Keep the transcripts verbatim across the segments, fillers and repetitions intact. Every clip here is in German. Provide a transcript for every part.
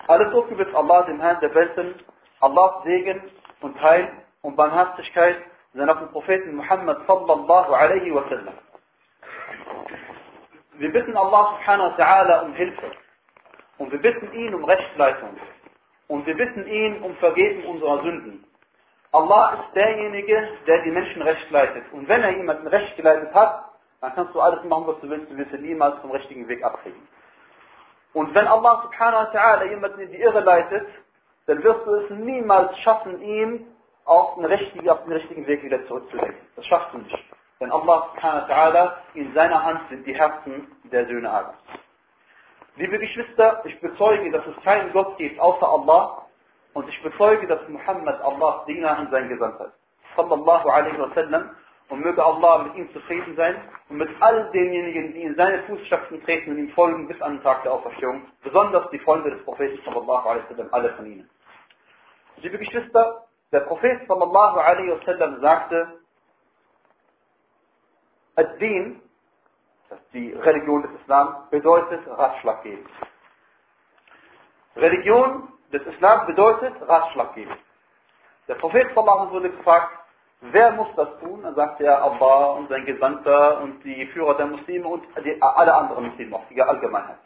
Alles Lob gebührt Allah, dem Herrn der Welten, Allahs Segen und Heil und Barmherzigkeit sind auf den Propheten Muhammad sallallahu alaihi wa sallam. Wir bitten Allah subhanahu wa ta'ala um Hilfe und wir bitten ihn um Rechtsleitung und wir bitten ihn um Vergebung unserer Sünden. Allah ist derjenige, der die Menschen recht leitet. Und wenn er jemanden recht geleitet hat, dann kannst du alles machen, was du willst, du wirst ihn niemals vom richtigen Weg abkriegen. Und wenn Allah subhanahu wa ta'ala jemanden in die Irre leitet, dann wirst du es niemals schaffen, ihn auf den richtigen, auf den richtigen Weg wieder zurückzulenken. Das schaffst du nicht. Denn Allah subhanahu wa ta'ala, in seiner Hand sind die Herzen der Söhne Adams. Liebe Geschwister, ich bezeuge, dass es keinen Gott gibt außer Allah und ich bezeuge, dass Muhammad Allahs Diener und sein Gesandter ist. Sallallahu alaihi wa sallam. Und möge Allah mit ihm zufrieden sein und mit all denjenigen, die in seine Fußstapfen treten und ihm folgen bis an den Tag der Auferstehung. Besonders die Freunde des Propheten sallallahu alaihi wa sallam, alle von ihnen. Liebe Geschwister, der Prophet sallallahu alaihi wa sallam sagte, Ad-Din, das ist die Religion des Islam, bedeutet Ratschlag geben. Religion des Islam bedeutet Ratschlag geben. Der Prophet sallallahu alaihi wa sallam wurde gefragt, wer muss das tun? Dann sagte er Allah und sein Gesandter und die Führer der Muslime und die, alle anderen Muslime, auch die Allgemeinheit.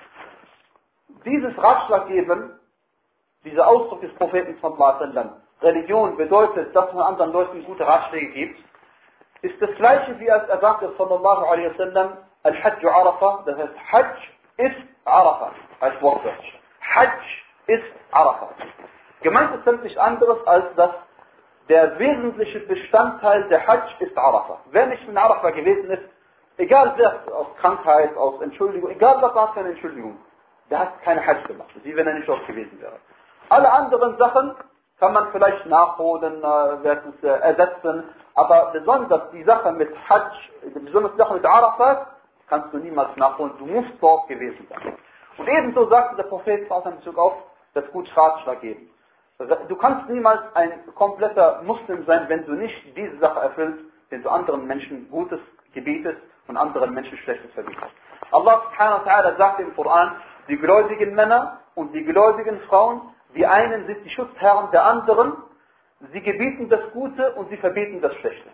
Dieses Ratschlag geben, dieser Ausdruck des Propheten sallallahu alaihi wa sallam, Religion bedeutet, dass man anderen Leuten gute Ratschläge gibt, ist das gleiche wie als er sagte sallallahu alaihi wa sallam, Al-Hajj Arafah, das heißt Hajj ist Arafah, als Wortwörtlich. Hajj ist Arafah. Gemeint ist das nichts anderes als das der wesentliche Bestandteil der Hajj ist Arafah. Wer nicht in Arafah gewesen ist, egal wer, aus Krankheit, aus Entschuldigung, egal was war für eine Entschuldigung, der hat keine Hajj gemacht, wie wenn er nicht dort gewesen wäre. Alle anderen Sachen kann man vielleicht nachholen, äh, ersetzen, aber besonders die Sache mit Hajj, besonders die Sache mit Arafat, kannst du niemals nachholen, du musst dort gewesen sein. Und ebenso sagte der Prophet in Bezug auf das gute Ratschlag geben. Du kannst niemals ein kompletter Muslim sein, wenn du nicht diese Sache erfüllst, wenn du anderen Menschen Gutes gebietest und anderen Menschen Schlechtes verbietest. Allah subhanahu wa ta'ala sagt im Koran, die gläubigen Männer und die gläubigen Frauen, die einen sind die Schutzherren der anderen, sie gebieten das Gute und sie verbieten das Schlechte.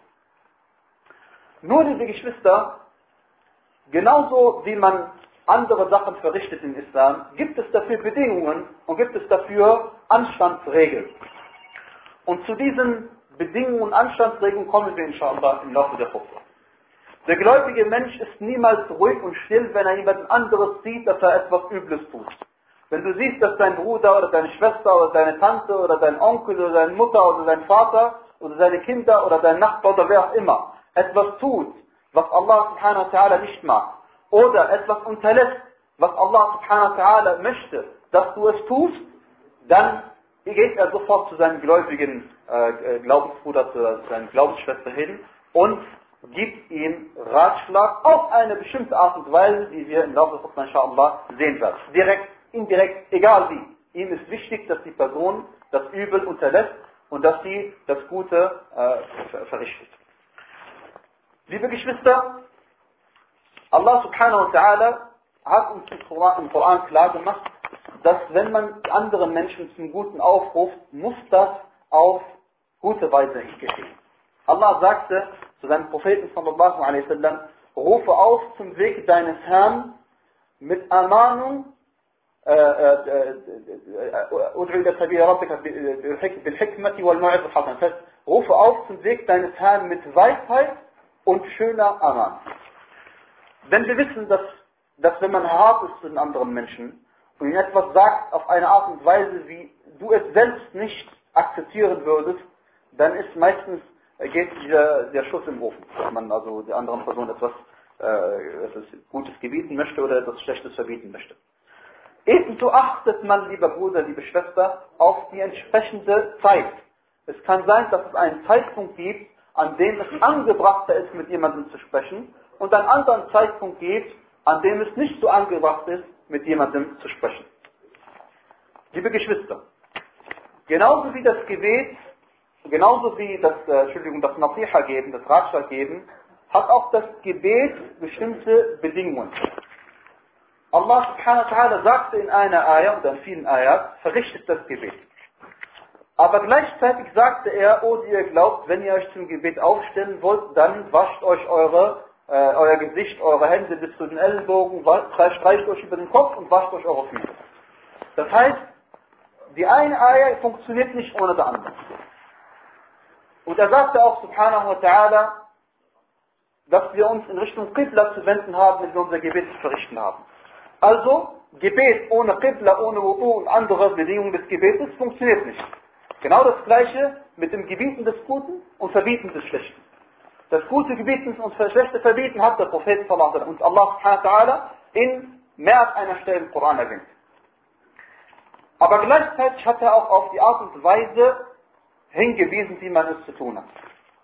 Nur liebe Geschwister, genauso wie man andere Sachen verrichtet im Islam, gibt es dafür Bedingungen und gibt es dafür Anstandsregeln. Und zu diesen Bedingungen und Anstandsregeln kommen wir inshallah im Laufe der Khutbah. Der gläubige Mensch ist niemals ruhig und still, wenn er jemand anderes sieht, dass er etwas Übles tut. Wenn du siehst, dass dein Bruder oder deine Schwester oder deine Tante oder dein Onkel oder deine Mutter oder dein Vater oder seine Kinder oder dein Nachbar oder wer auch immer etwas tut, was Allah subhanahu wa ta'ala nicht mag, oder etwas unterlässt, was Allah subhanahu wa ta'ala möchte, dass du es tust, dann geht er sofort zu seinem gläubigen äh, Glaubensbruder, zu seiner Glaubensschwester hin und gibt ihm Ratschlag auf eine bestimmte Art und Weise, die wir im Laufe des Khutbah inshallah sehen werden. Direkt, indirekt, egal wie. Ihm ist wichtig, dass die Person das Übel unterlässt und dass sie das Gute äh, verrichtet. Liebe Geschwister, Allah subhanahu wa ta'ala hat uns im Koran, im Koran klar gemacht, dass wenn man anderen Menschen zum Guten aufruft, muss das auf gute Weise geschehen. Allah sagte zu seinem Propheten sallallahu alaihi wasallam, rufe auf zum Weg deines Herrn mit Ermahnung, rufe auf zum Weg deines Herrn mit Weisheit und schöner Ermahnung. Denn wir wissen, dass, dass wenn man hart ist zu den anderen Menschen und ihnen etwas sagt auf eine Art und Weise, wie du es selbst nicht akzeptieren würdest, dann ist meistens, geht der, der Schuss im Ofen, dass man also der anderen Person etwas, äh, etwas Gutes gebieten möchte oder etwas Schlechtes verbieten möchte. Ebenso achtet man, lieber Bruder, liebe Schwester, auf die entsprechende Zeit. Es kann sein, dass es einen Zeitpunkt gibt, an dem es angebrachter ist, mit jemandem zu sprechen, und einen anderen Zeitpunkt gibt, an dem es nicht so angebracht ist, mit jemandem zu sprechen. Liebe Geschwister, genauso wie das Gebet, genauso wie das, äh, Entschuldigung, das Nasiha geben, das Ratschlag geben, hat auch das Gebet bestimmte Bedingungen. Allah subhanahu wa ta'ala sagte in einer Ayah und in vielen Ayat, verrichtet das Gebet. Aber gleichzeitig sagte er, oh, die ihr glaubt, wenn ihr euch zum Gebet aufstellen wollt, dann wascht euch eure, äh, euer Gesicht, eure Hände bis zu den Ellenbogen, streicht euch über den Kopf und wascht euch eure Füße. Das heißt, die eine Ayah funktioniert nicht ohne die andere. Und er sagte auch, subhanahu wa ta'ala, dass wir uns in Richtung Qibla zu wenden haben, wenn wir unser Gebet zu verrichten haben. Also, Gebet ohne Qibla, ohne Wudu und andere Bedingungen des Gebetes funktioniert nicht. Genau das Gleiche mit dem Gebieten des Guten und Verbieten des Schlechten. Das Gute gebieten und das Schlechte verbieten hat der Prophet sallallahu alaihi wasallam und Allah subhanahu wa ta'ala in mehr als einer Stelle im Koran erwähnt. Aber gleichzeitig hat er auch auf die Art und Weise hingewiesen, wie man es zu tun hat.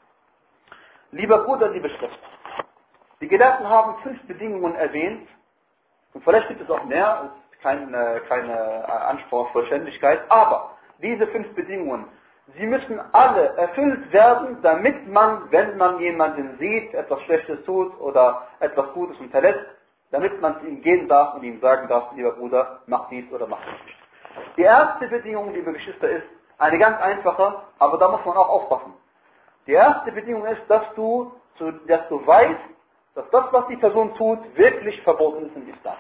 Lieber Bruder, liebe Schwester, die Gelehrten haben fünf Bedingungen erwähnt, und vielleicht gibt es auch mehr, es ist kein keine Anspruch auf Vollständigkeit, aber diese fünf Bedingungen, sie müssen alle erfüllt werden, damit man, wenn man jemanden sieht, etwas Schlechtes tut oder etwas Gutes hinterlässt, damit man zu ihm gehen darf und ihm sagen darf, lieber Bruder, mach dies oder mach das nicht. Die erste Bedingung, liebe Geschwister, ist eine ganz einfache, aber da muss man auch aufpassen. Die erste Bedingung ist, dass du, dass du weißt, dass das, was die Person tut, wirklich verboten ist im Islam.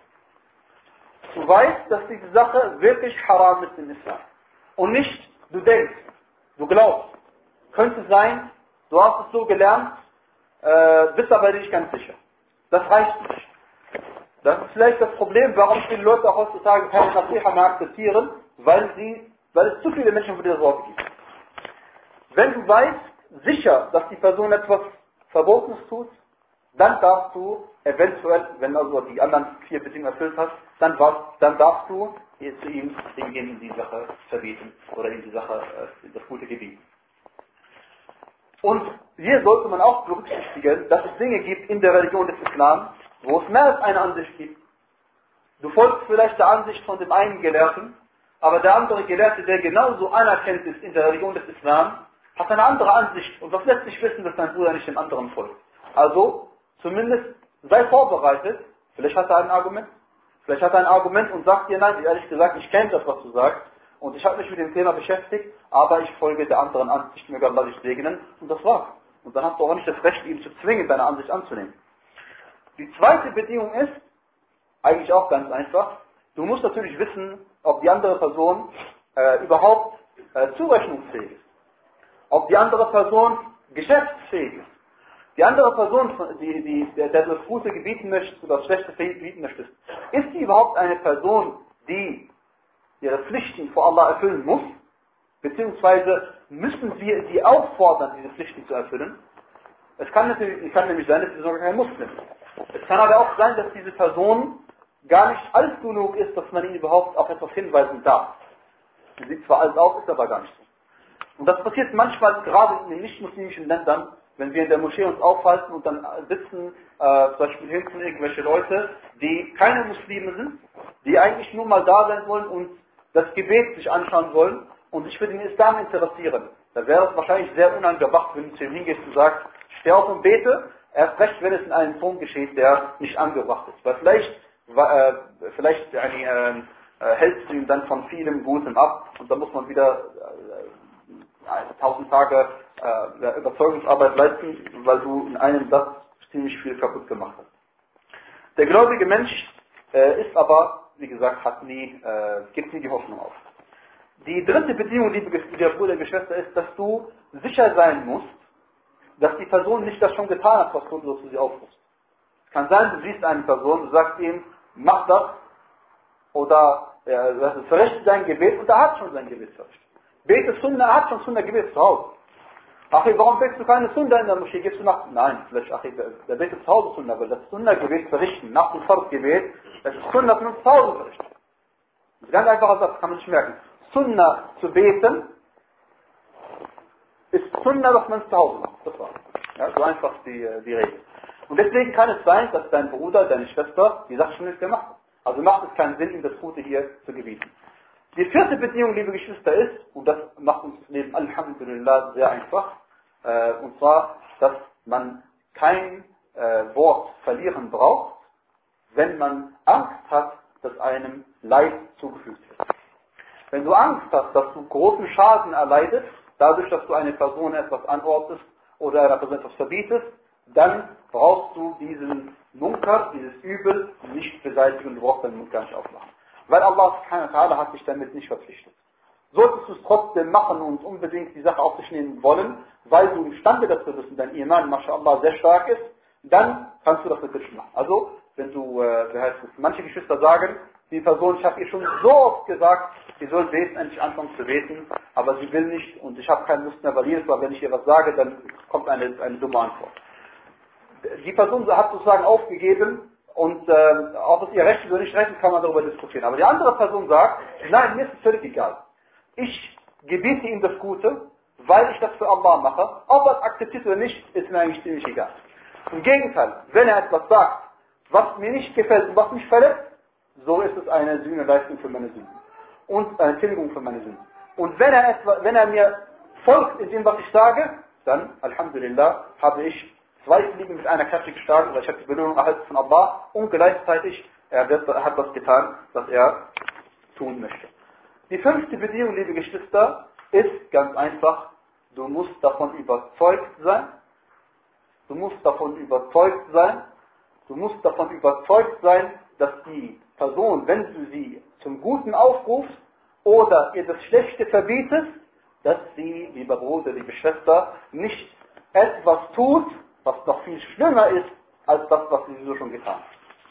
Du weißt, dass diese Sache wirklich haram ist im Islam. Und nicht, du denkst, du glaubst. Könnte sein, du hast es so gelernt, äh, bist aber nicht ganz sicher. Das reicht nicht. Das ist vielleicht das Problem, warum viele Leute auch heutzutage keine Nasiha mehr akzeptieren, weil, sie, weil es zu viele Menschen für diese Sorge gibt. Wenn du weißt, sicher, dass die Person etwas Verbotenes tut, dann darfst du eventuell, wenn also die anderen vier Bedingungen erfüllt hast, dann, was, dann darfst du zu ihm hingehen in die Sache verbieten oder in die Sache, in das gute gebieten. Und hier sollte man auch berücksichtigen, dass es Dinge gibt in der Religion des Islam, wo es mehr als eine Ansicht gibt. Du folgst vielleicht der Ansicht von dem einen Gelehrten, aber der andere Gelehrte, der genauso anerkannt ist in der Religion des Islam, hat eine andere Ansicht und das lässt sich wissen, dass dein Bruder nicht dem anderen folgt. Also, zumindest sei vorbereitet, vielleicht hat er ein Argument, vielleicht hat er ein Argument und sagt dir, nein, ehrlich gesagt, ich kenne das, was du sagst und ich habe mich mit dem Thema beschäftigt, aber ich folge der anderen Ansicht, möge Allah dich segnen und das war's. Und dann hast du auch nicht das Recht, ihn zu zwingen, deine Ansicht anzunehmen. Die zweite Bedingung ist, eigentlich auch ganz einfach, du musst natürlich wissen, ob die andere Person äh, überhaupt äh, zurechnungsfähig ist. Ob die andere Person geschäftsfähig ist. Die andere Person, die, die, der, der das Gute gebieten möchte oder das Schlechte gebieten möchte, ist die überhaupt eine Person, die ihre Pflichten vor Allah erfüllen muss? Beziehungsweise müssen wir sie auffordern, diese Pflichten zu erfüllen? Es kann, natürlich, es kann nämlich sein, dass sie sogar kein Muslim ist. Es kann aber auch sein, dass diese Person gar nicht alt genug ist, dass man ihn überhaupt auf etwas hinweisen darf. Sie sieht zwar alt aus, ist aber gar nicht so. Und das passiert manchmal gerade in den nicht-muslimischen Ländern, wenn wir in der Moschee uns aufhalten und dann sitzen äh, zum Beispiel hinten irgendwelche Leute, die keine Muslime sind, die eigentlich nur mal da sein wollen und das Gebet sich anschauen wollen und sich für den Islam interessieren. Da wäre es wahrscheinlich sehr unangebracht, wenn du zu ihm hingehst und sagst, steh auf und bete, erst recht, wenn es in einem Ton geschieht, der nicht angebracht ist. Weil vielleicht, äh, vielleicht eine, äh, äh, hältst du ihn dann von vielem Gutem ab und dann muss man wieder äh, tausend Tage äh, Überzeugungsarbeit leisten, weil du in einem Satz ziemlich viel kaputt gemacht hast. Der gläubige Mensch äh, ist aber, wie gesagt, hat nie, äh, gibt nie die Hoffnung auf. Die dritte Bedingung, liebe Bruder und Geschwister, ist, dass du sicher sein musst, dass die Person nicht das schon getan hat, was du zu sie aufrufst. Es kann sein, du siehst eine Person, du sagst ihm, mach das, oder äh, verrichte dein Gebet, und er hat schon sein Gebet verrichtet. Bete Sunna, er hat schon Sunna Gebet zu Hause. Ach, warum betest du keine Sunna in der Moschee? Gehst du nach... Nein, vielleicht, ach, der, der betet zu Hause Sunna, weil das Sunna-Gebet verrichten, nach dem Fard-Gebet, das ist Sunna, dass man zu Hause verrichtet. Das ist ganz einfacher Satz, kann man nicht merken. Sunna zu beten, ist Sunna, dass man es zu Hause macht. Das war's. Ja, so einfach die, die Regel. Und deswegen kann es sein, dass dein Bruder, deine Schwester die Sache schon nicht gemacht hat. Also macht es keinen Sinn, ihm das Gute hier zu gebieten. Die vierte Bedingung, liebe Geschwister, ist, und das macht uns das Leben Alhamdulillah sehr einfach, äh, und zwar, dass man kein äh, Wort verlieren braucht, wenn man Angst hat, dass einem Leid zugefügt wird. Wenn du Angst hast, dass du großen Schaden erleidest, dadurch, dass du einer Person etwas anordnest oder einer Person etwas verbietest, dann brauchst du diesen Munkar, dieses Übel nicht beseitigen, du brauchst deinen Mund gar nicht aufmachen. Weil Allah subhanahu wa ta'ala hat dich damit nicht verpflichtet. Solltest du es trotzdem machen und unbedingt die Sache auf dich nehmen wollen, weil du imstande dazu bist und dein Iman, mashallah, sehr stark ist, dann kannst du das natürlich machen. Also, wenn du, äh, wie heißt es, manche Geschwister sagen, die Person, ich habe ihr schon so oft gesagt, sie soll beten, endlich anfangen zu beten, aber sie will nicht und ich habe keine Lust mehr, weil jedes Mal, wenn ich ihr was sage, dann kommt eine, eine dumme Antwort. Die Person hat sozusagen aufgegeben und äh, ob es ihr recht ist oder nicht recht ist, kann man darüber diskutieren. Aber die andere Person sagt, nein, mir ist es völlig egal. Ich gebiete ihm das Gute, weil ich das für Allah mache. Ob er es akzeptiert oder nicht, ist mir eigentlich ziemlich egal. Im Gegenteil, wenn er etwas sagt, was mir nicht gefällt und was mich verletzt, so ist es eine Sühneleistung für meine Sünden. Und eine Tilgung für meine Sünden. Und wenn er, etwa, wenn er mir folgt in dem, was ich sage, dann, Alhamdulillah, habe ich zwei Fliegen mit einer Klappe geschlagen, weil ich habe die Belohnung erhalten von Allah und gleichzeitig er, wird, er hat das getan, was er tun möchte. Die fünfte Bedingung, liebe Geschwister, ist ganz einfach, du musst davon überzeugt sein, du musst davon überzeugt sein, du musst davon überzeugt sein, dass die Person, wenn du sie zum Guten aufrufst oder ihr das Schlechte verbietest, dass sie, lieber Bruder, liebe Schwester, nicht etwas tut, was noch viel schlimmer ist, als das, was sie so schon getan hat.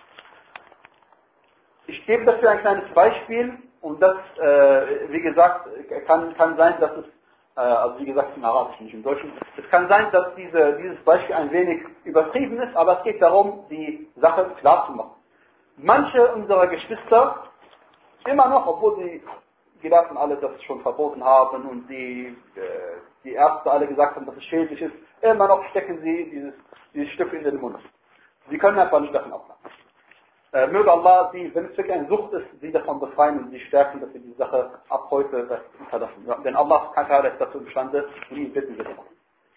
Ich gebe dafür ein kleines Beispiel und das, äh, wie gesagt, kann, kann sein, dass es, äh, also wie gesagt im Arabischen, nicht im Deutschen, es kann sein, dass diese, dieses Beispiel ein wenig übertrieben ist, aber es geht darum, die Sache klar zu machen. Manche unserer Geschwister, immer noch, obwohl sie Gelehrten alle das schon verboten haben und die, äh, die Ärzte alle gesagt haben, dass es schädlich ist, immer noch stecken sie dieses, dieses Stück in den Mund. Sie können einfach nicht davon ablassen. Äh, möge Allah, sie, wenn es wirklich eine Sucht ist, sie davon befreien und sie stärken, dass sie die Sache ab heute verlassen. Ja, denn Allah ist dazu imstande und ihn bitten wir darum.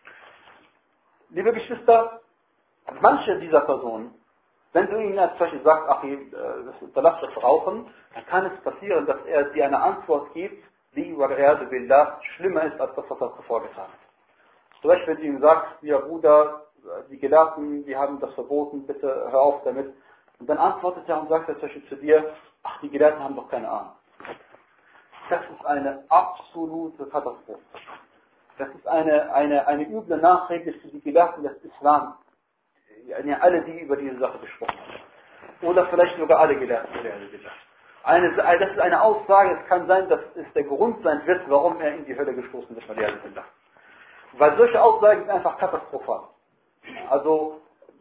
Liebe Geschwister, manche dieser Personen, wenn du ihnen als Beispiel sagst, ach, lass das rauchen, dann kann es passieren, dass er dir eine Antwort gibt, die billah schlimmer ist, als das, was er zuvor getan hat. Zum Beispiel, wenn du ihm sagst, ja Bruder, die Gelehrten, die haben das verboten, bitte hör auf damit. Und dann antwortet er und sagt er zum Beispiel zu dir, ach, die Gelehrten haben doch keine Ahnung. Das ist eine absolute Katastrophe. Das ist eine, eine, eine üble Nachrede für die Gelehrten des Islam. Ja, alle, die über diese Sache gesprochen haben. Oder vielleicht sogar alle Gelehrten. Eine, das ist eine Aussage, es kann sein, dass es der Grund sein wird, warum er in die Hölle gestoßen ist. Weil solche Aussagen sind einfach katastrophal. Also,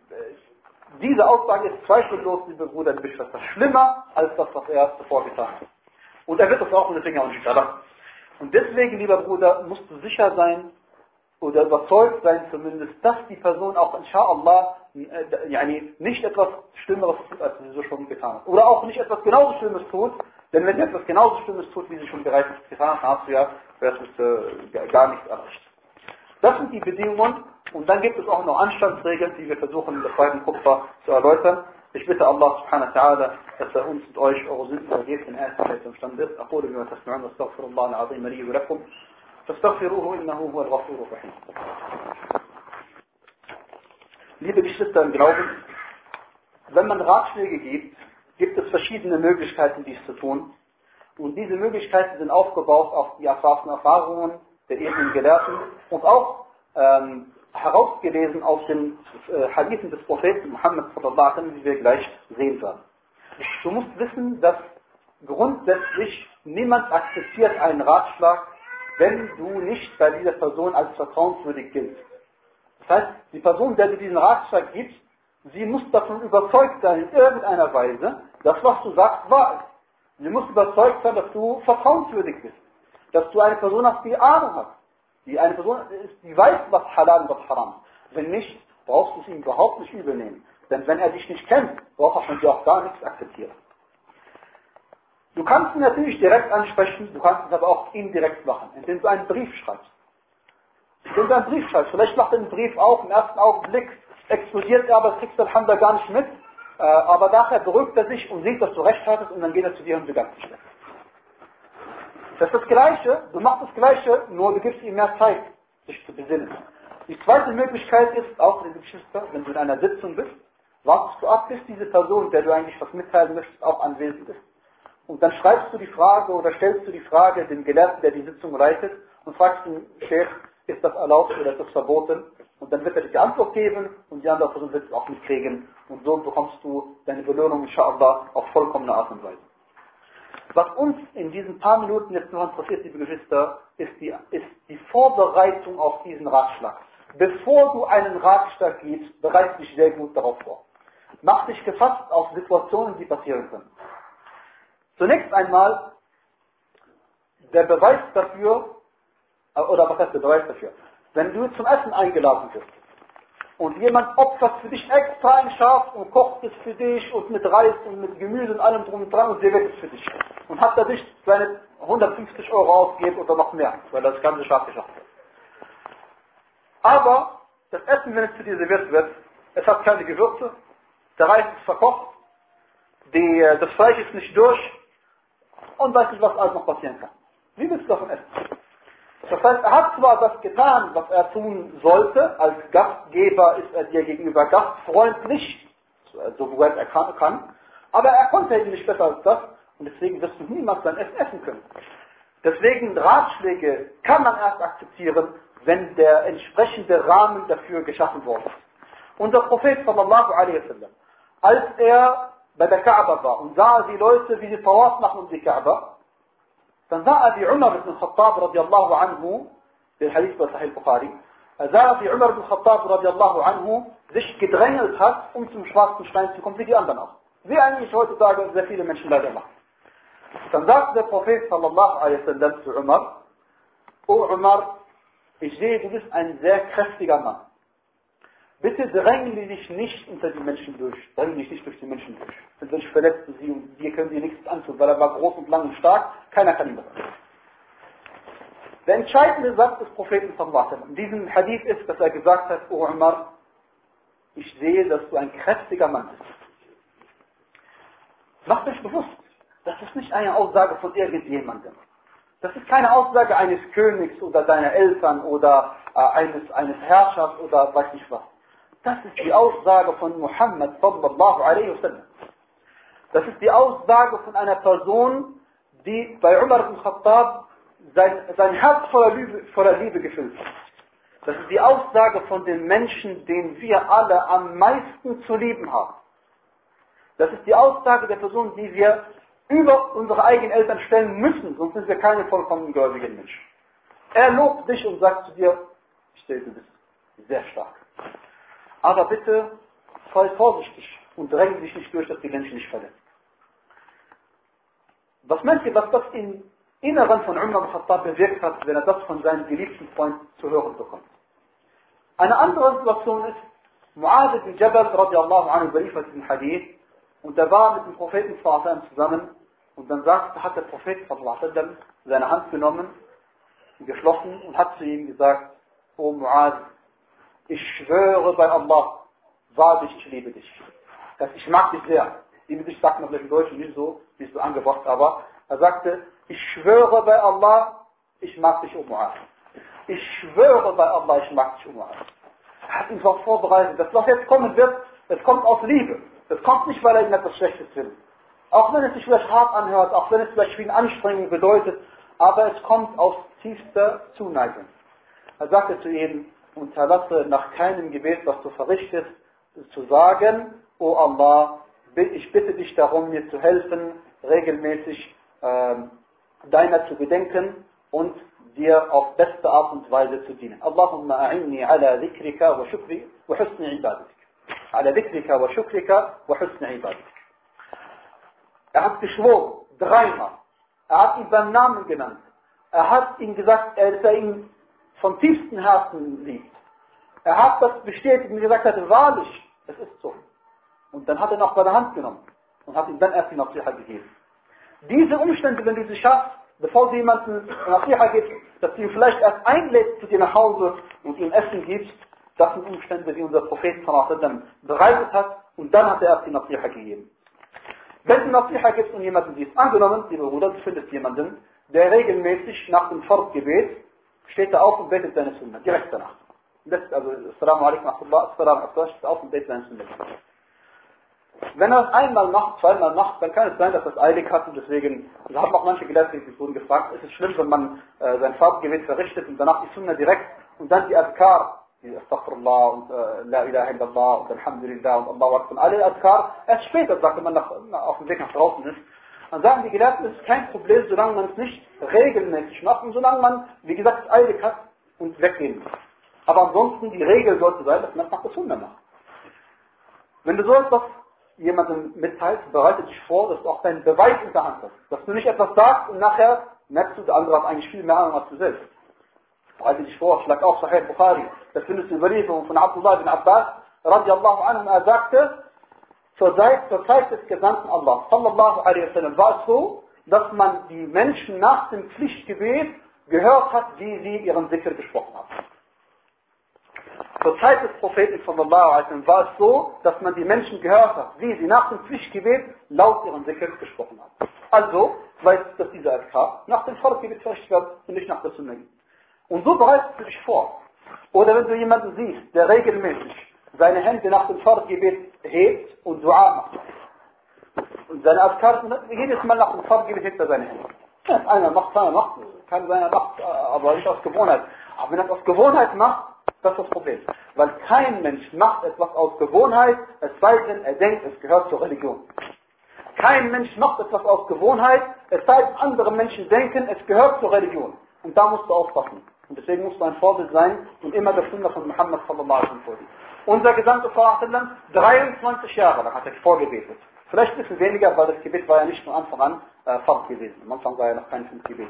diese Aussage ist zweifellos, liebe Bruder, liebe Schwester, schlimmer als das, was er zuvor getan hat. Und er wird das auch mit den Fingern nicht verlassen. Und deswegen, lieber Bruder, musst du sicher sein, oder überzeugt sein zumindest, dass die Person auch inshallah äh, nicht etwas Schlimmeres tut, als sie so schon getan hat. Oder auch nicht etwas genauso Schlimmes tut, denn wenn sie etwas genauso Schlimmes tut, wie sie schon bereits getan hat, hast du ja das ist, äh, gar nichts erreicht. Das sind die Bedingungen und dann gibt es auch noch Anstandsregeln, die wir versuchen in der zweiten Kupfer zu erläutern. Ich bitte Allah subhanahu wa ta'ala, dass er uns und euch eure Sünden vergebt, in erster Zeit imstande ist. أقول بما تسمعون واستغفر الله العظيم لي ولكم فاستغفروه إنه هو الغفور الرحيم. Liebe Geschwister im Glauben, wenn man Ratschläge gibt, gibt es verschiedene Möglichkeiten, dies zu tun. Und diese Möglichkeiten sind aufgebaut auf die Erfahrungen der edlen Gelehrten und auch ähm, herausgelesen aus den äh, Hadithen des Propheten Muhammad sallallahu alaihi wasallam, wie wir gleich sehen werden. Du musst wissen, dass grundsätzlich niemand akzeptiert einen Ratschlag, wenn du nicht bei dieser Person als vertrauenswürdig giltst. Das heißt, die Person, der dir diesen Ratschlag gibt, sie muss davon überzeugt sein, in irgendeiner Weise, dass was du sagst, wahr ist. Sie muss überzeugt sein, dass du vertrauenswürdig bist. Dass du eine Person hast, die Ahnung hat. Die eine Person ist, die weiß, was halal und was haram ist. Wenn nicht, brauchst du es ihm überhaupt nicht übel nehmen. Denn wenn er dich nicht kennt, braucht er von dir auch gar nichts akzeptieren. Du kannst ihn natürlich direkt ansprechen, du kannst es aber auch indirekt machen, indem du einen Brief schreibst. Indem du einen Brief schreibst. Vielleicht macht er den Brief auch im ersten Augenblick, explodiert er, aber das kriegst du Alhamdulillah gar nicht mit. Äh, aber nachher beruhigt er sich und sieht, dass du recht hattest und dann geht er zu dir und bedankt sich. Das ist das Gleiche, du machst das Gleiche, nur du gibst ihm mehr Zeit, sich zu besinnen. Die zweite Möglichkeit ist, auch liebe Geschwister, wenn du in einer Sitzung bist, wartest du ab, bis diese Person, der du eigentlich was mitteilen möchtest, auch anwesend ist. Und dann schreibst du die Frage oder stellst du die Frage dem Gelehrten, der die Sitzung leitet, und fragst den Sheikh, ist das erlaubt oder ist das verboten? Und dann wird er dir die Antwort geben und die andere Person wird es auch mitkriegen. Und so bekommst du deine Belohnung, inshallah, auf vollkommene Art und Weise. Was uns in diesen paar Minuten jetzt noch interessiert, liebe Geschwister, ist die, ist die Vorbereitung auf diesen Ratschlag. Bevor du einen Ratschlag gibst, bereite dich sehr gut darauf vor. Mach dich gefasst auf Situationen, die passieren können. Zunächst einmal, der Beweis dafür, oder was heißt der Beweis dafür? Wenn du zum Essen eingeladen wirst und jemand opfert für dich extra ein Schaf und kocht es für dich und mit Reis und mit Gemüse und allem drum und dran und serviert es für dich. Und hat dadurch seine hundertfünfzig Euro ausgegeben oder noch mehr, weil das ganze Schaf geschafft wird. Aber das Essen, wenn es zu dir serviert wird, es hat keine Gewürze, der Reis ist verkocht, die, das Fleisch ist nicht durch und weiß nicht, was alles noch passieren kann. Wie willst du davon essen? Das heißt, er hat zwar das getan, was er tun sollte, als Gastgeber ist er dir gegenüber gastfreundlich, so gut er kann, aber er konnte eben nicht besser als das und deswegen wirst du niemals sein Essen essen können. Deswegen Ratschläge kann man erst akzeptieren, wenn der entsprechende Rahmen dafür geschaffen worden ist. Unser Prophet sallallahu alaihi wasallam, als er bei der Kaaba war und sah die Leute, wie sie Tawaf machen um die Kaaba, dann sah er wie Umar ibn Khattab radiallahu anhu, der Hadith bei Sahih Bukhari, er sah wie Umar ibn Khattab radiallahu anhu sich gedrängelt hat, um zum schwarzen Stein zu kommen, wie die anderen auch. Wie eigentlich heutzutage sehr viele Menschen leider machen. Dann sagte der Prophet sallallahu alaihi wasallam zu Umar, O Umar, ich sehe, du bist ein sehr kräftiger Mann. Bitte drängen Sie dich nicht unter die Menschen durch. Drängen dich nicht durch die Menschen durch. Denn sonst verletzt du sie und dir können sie nichts antun, weil er war groß und lang und stark. Keiner kann ihn das. Der entscheidende Satz des Propheten sallallahu alaihi wasallam in diesem Hadith ist, dass er gesagt hat, O Umar, ich sehe, dass du ein kräftiger Mann bist. Mach dich bewusst, das ist nicht eine Aussage von irgendjemandem. Das ist keine Aussage eines Königs oder deiner Eltern oder äh, eines, eines Herrschers oder weiß nicht was. Das ist die Aussage von Muhammad sallallahu alaihi wasallam. Das ist die Aussage von einer Person, die bei Umar ibn Khattab sein, sein Herz voller Liebe, voller Liebe gefüllt hat. Das ist die Aussage von den Menschen, den wir alle am meisten zu lieben haben. Das ist die Aussage der Person, die wir über unsere eigenen Eltern stellen müssen, sonst sind wir keine vollkommen gläubigen Menschen. Er lobt dich und sagt zu dir, ich sehe, du bist sehr stark. Aber bitte, sei vorsichtig und dränge dich nicht durch, dass die Menschen nicht verletzen. Was meint ihr, was das im Inneren von Umar ibn Khattab bewirkt hat, wenn er das von seinem geliebten Freund zu hören bekommt? Eine andere Situation ist, Mu'adh ibn Jabal radiallahu anhu überliefert diesen Hadith und er war mit dem Propheten sallallahu alaihi wasallam zusammen und dann sagte, hat der Prophet sallallahu alaihi wasallam seine Hand genommen, geschlossen und hat zu ihm gesagt, O Mu'adh, ich schwöre bei Allah, wahrlich, ich liebe dich. Das, ich mag dich sehr. Liebe dich sagt man vielleicht im Deutschen nicht so, nicht so angebracht, aber er sagte, ich schwöre bei Allah, ich mag dich, O Mu'adh. Ich schwöre bei Allah, ich mag dich, O Mu'adh. Er hat ihn darauf vorbereitet, dass was jetzt kommen wird, das kommt aus Liebe. Das kommt nicht, weil er ihm etwas Schlechtes will. Auch wenn es sich vielleicht hart anhört, auch wenn es vielleicht wie eine Anstrengung bedeutet, aber es kommt aus tiefster Zuneigung. Er sagte zu ihm, unterlasse nach keinem Gebet, was du verrichtest, zu sagen, O Allah, ich bitte dich darum, mir zu helfen, regelmäßig äh, deiner zu gedenken und dir auf beste Art und Weise zu dienen. Allahumma a'inni ala dhikrika wa shukri wa husni ibadatik. Ala dhikrika wa shukrika wa husni ibadatik. Er hat geschworen, dreimal. Er hat ihn beim Namen genannt. Er hat ihm gesagt, er sei ihm von tiefstem Herzen liebt. Er hat das bestätigt und gesagt, hat, wahrlich, es ist so. Und dann hat er ihn auch bei der Hand genommen und hat ihm dann erst die Nasiha gegeben. Diese Umstände, wenn du sie schaffst, bevor du jemanden Nasiha gibst, dass du ihn vielleicht erst einlädst zu dir nach Hause und ihm Essen gibst, Das sind Umstände, die unser Prophet sallallahu alaihi wasallam bereitet hat und dann hat er erst die Nasiha gegeben. Wenn du Nasiha gibst und jemanden siehst, angenommen, lieber Bruder, du findest jemanden, der regelmäßig nach dem Fardgebet steht da auf und betet seine Sunna, direkt danach. Also, Assalamu alaikum wa rahmatullah, Assalamu alaikum, steht auf und betet seine Sunna. Wenn er es einmal macht, zweimal macht, dann kann es sein, dass er es eilig hat und deswegen, also haben auch manche Gelehrte, die wurden gefragt, ist es schlimm, wenn man äh, sein Fardgebet verrichtet und danach die Sunna direkt und dann die Adhkar, die Astaghfirullah und äh, La ilaha illallah und Alhamdulillah und Allahu Akbar und alle Adhkar, erst später sagt, wenn man nach, auf dem Weg nach draußen ist, dann sagen die Gelehrten, es ist kein Problem, solange man es nicht regelmäßig macht und solange man, wie gesagt, es eilig hat und weggehen muss. Aber ansonsten, die Regel sollte sein, dass man es nach der Sunna macht. Wenn du so etwas jemandem mitteilst, bereite dich vor, dass du auch deinen Beweis in der Hand hast. Dass du nicht etwas sagst und nachher merkst du, der andere hat eigentlich viel mehr Ahnung als du selbst. Bereite dich vor, schlag auf Sahih Bukhari. Das findest du in Überlieferung von Abdullah bin Abbas, radiallahu anhu, er sagte, zur Zeit, zur Zeit des Gesandten Allah, sallallahu alaihi wasallam, war es so, dass man die Menschen nach dem Pflichtgebet gehört hat, wie sie ihren Zikr gesprochen haben. Zur Zeit des Propheten sallallahu alaihi wasallam war es so, dass man die Menschen gehört hat, wie sie nach dem Pflichtgebet laut ihren Zikr gesprochen haben. Also weißt du, dass dieser Adhkar nach dem Fardgebet verrichtet wird und nicht nach der Sunna geht. Und so bereitest du dich vor. Oder wenn du jemanden siehst, der regelmäßig seine Hände nach dem Fardgebet hebt und Dua macht. Und seine Adhkar, jedes Mal nach dem Fardgebet hebt er seine Hände. Ja, einer macht, einer macht, kann seiner macht, aber nicht aus Gewohnheit. Aber wenn er es aus Gewohnheit macht, das ist das Problem. Weil kein Mensch macht etwas aus Gewohnheit, es sei denn, er denkt, es gehört zur Religion. Kein Mensch macht etwas aus Gewohnheit, es sei denn, andere Menschen denken, es gehört zur Religion. Und da musst du aufpassen. Und deswegen musst du ein Vorbild sein und immer der Sunna von Muhammad sallallahu alaihi wasallam folgen. Unser Gesandter sallallahu dreiundzwanzig Jahre lang hat er vorgebetet. Vielleicht ein bisschen weniger, weil das Gebet war ja nicht von Anfang an äh, Fard gewesen. Am Anfang war ja noch kein fünf Gebete.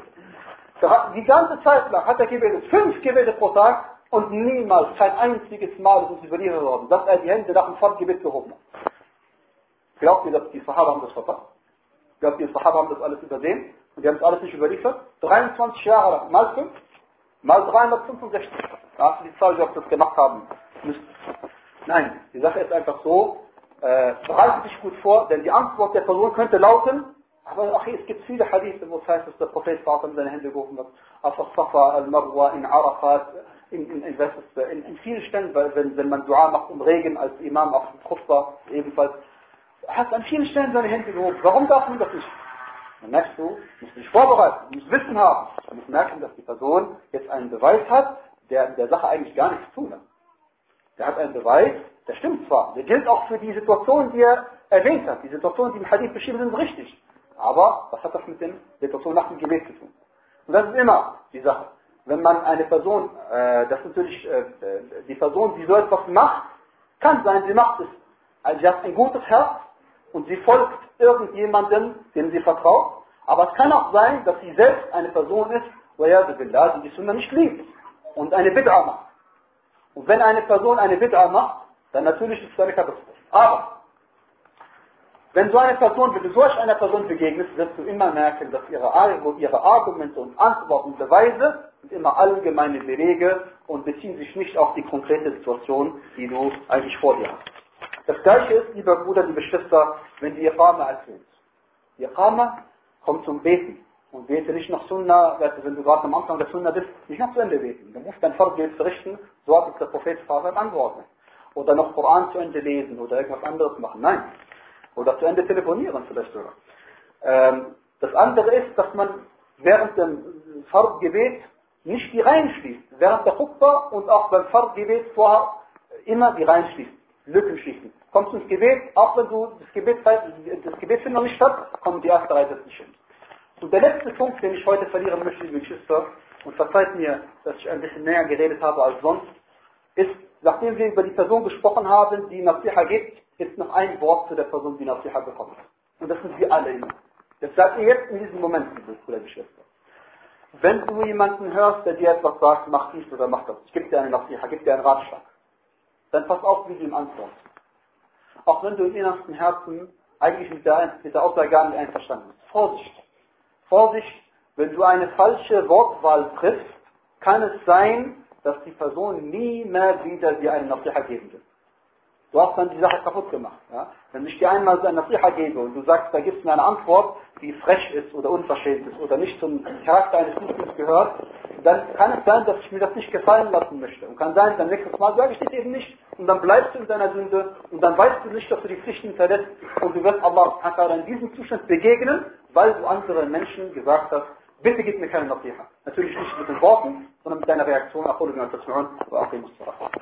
Die ganze Zeit lang hat er gebetet, fünf Gebete pro Tag, und niemals, kein einziges Mal ist uns überliefert worden, dass er die Hände nach dem Fardgebet gehoben hat. Glaubt ihr, dass die Sahaba haben das verpasst? Glaubt ihr, die Sahaba haben das alles übersehen? Und die haben es alles nicht überliefert? dreiundzwanzig Jahre lang, mal fünf, mal dreihundertfünfundsechzig. Da hast du die Zahl, ob das gemacht haben müssen. Nein, die Sache ist einfach so, äh, bereite dich gut vor, denn die Antwort der Person könnte lauten, aber ach, es gibt viele Hadithe, wo es heißt, dass der Prophet seine Hände gehoben hat. Auf Safa, Al-Marwa, in Arafat, In, in, in, in, in vielen Stellen, weil wenn, wenn man Dua macht um Regen als Imam auf dem Khutbah ebenfalls, hat an vielen Stellen seine Hände gehoben. Warum darf man das nicht? Dann merkst du, du musst dich vorbereiten, du musst Wissen haben. Du musst merken, dass die Person jetzt einen Beweis hat, der der Sache eigentlich gar nichts zu tun hat. Der hat einen Beweis, der stimmt zwar, der gilt auch für die Situation, die er erwähnt hat. Die Situationen, die im Hadith beschrieben sind, richtig. Aber was hat das mit der Situation nach dem Gebet zu tun? Und das ist immer die Sache. Wenn man eine Person, äh, das ist natürlich äh, die Person, die so etwas macht, kann sein, sie macht es. Also sie hat ein gutes Herz und sie folgt irgendjemandem, dem sie vertraut. Aber es kann auch sein, dass sie selbst eine Person ist, die die Sunna nicht liebt und eine Bid'a macht. Und wenn eine Person eine Bid'a macht, dann natürlich ist es eine Katastrophe. Aber wenn so eine Person, wenn du solch einer Person begegnest, wirst du immer merken, dass ihre, ihre Argumente und Antworten und Beweise sind immer allgemeine Belege und beziehen sich nicht auf die konkrete Situation, die du eigentlich vor dir hast. Das gleiche ist, lieber Bruder, liebe Schwester, wenn die Iqama erzählt. Die Iqama kommt zum Beten und bete nicht nach Sunna, wenn du gerade am Anfang der Sunna bist, nicht nach zu Ende beten. Du musst dein Fardgebet verrichten, so hat es der Prophet angeordnet. Oder noch Koran zu Ende lesen oder irgendwas anderes machen. Nein. Oder zu Ende telefonieren vielleicht sogar. Ähm, das andere ist, dass man während dem Fardgebet nicht die Reihen schließt. Während der Khutbah und auch beim Fardgebet vorher immer die Reihen schließt. Lücken schließen. Kommst du ins Gebet, auch wenn du das Gebet, das Gebet noch nicht hast, kommen die erste Reihe nicht hin. Und der letzte Punkt, den ich heute verlieren möchte, liebe Geschwister, und verzeiht mir, dass ich ein bisschen näher geredet habe als sonst, ist, nachdem wir über die Person gesprochen haben, die Nasiha gibt, ist noch ein Wort zu der Person, die Nasiha bekommt. Und das sind wir alle immer. Das sagt ihr jetzt in diesem Moment, liebe Bruder, Geschwister. Wenn du jemanden hörst, der dir etwas sagt, mach dies oder mach das, ich gebe dir eine Nasiha, gebe dir einen Ratschlag, dann pass auf, wie du ihm antwortest. Auch wenn du im innersten Herzen eigentlich mit der, mit der Aussage gar nicht einverstanden bist. Vorsicht. Vorsicht, wenn du eine falsche Wortwahl triffst, kann es sein, dass die Person nie mehr wieder dir eine Nasiha geben wird. Du hast dann die Sache kaputt gemacht. Ja? Wenn ich dir einmal so eine Nasiha gebe und du sagst, da gibt es mir eine Antwort, die frech ist oder unverschämt ist oder nicht zum Charakter eines Muslims gehört, dann kann es sein, dass ich mir das nicht gefallen lassen möchte. Und kann sein, dann nächstes Mal sage ich das eben nicht. Und dann bleibst du in deiner Sünde und dann weißt du nicht, dass du die Pflichten verletzt und du wirst Allah in diesem Zustand begegnen, weil du anderen Menschen gesagt hast, bitte gib mir keine Nasiha. Natürlich nicht mit den Worten, sondern mit deiner Reaktion.